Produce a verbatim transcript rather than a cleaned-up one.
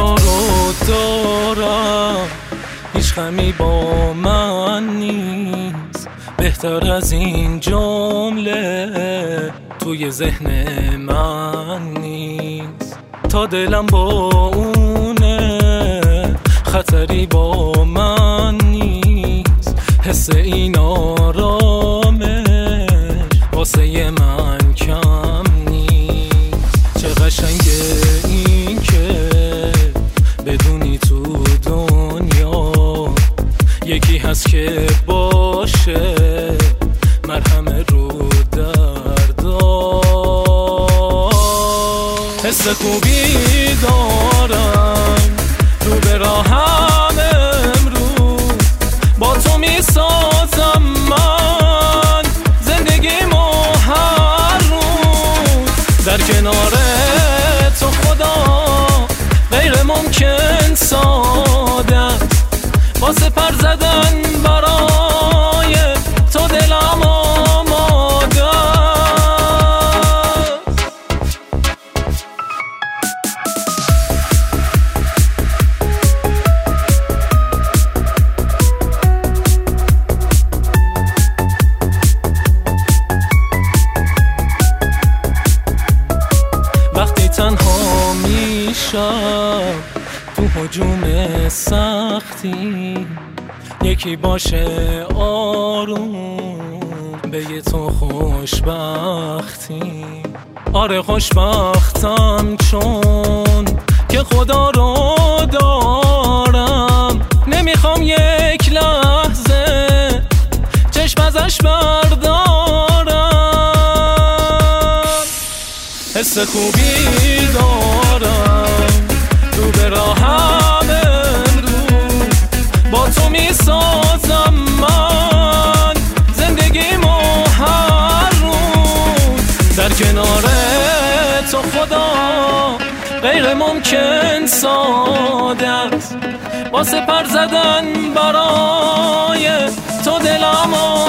تو رو دارم، هیچ غمی با من نیست. بهتر از این جمله توی ذهن من نیست. تا دلم با اونه خطری با من نیست. حس این آرامش واسه من کم نیست. چه قشنگه این که بدونی تو دنیا یکی هست که باشه مرهم رو دردا. حس خوبی دارم رو به راهم امروز، با تو می سازم من زندگیمو هر روز. در کنار تو خدا غیر ممکن ساده است، واسه پر زدن برای تو دلم آماده است. وقتی تنها میشم تو هجوم سختی، یکی باشه آروم بگه تو خوشبختی. آره خوشبختم چون که خدا رو دارم، نمیخوام یک لحظه چشم ازش بردارم. حس خوبی دارم رو به راهم امروز، با تو می سازم من زندگیمو هر روز. در کنار تو خدا غیر ممکن ساده است، واسه پر زدن برای تو دلم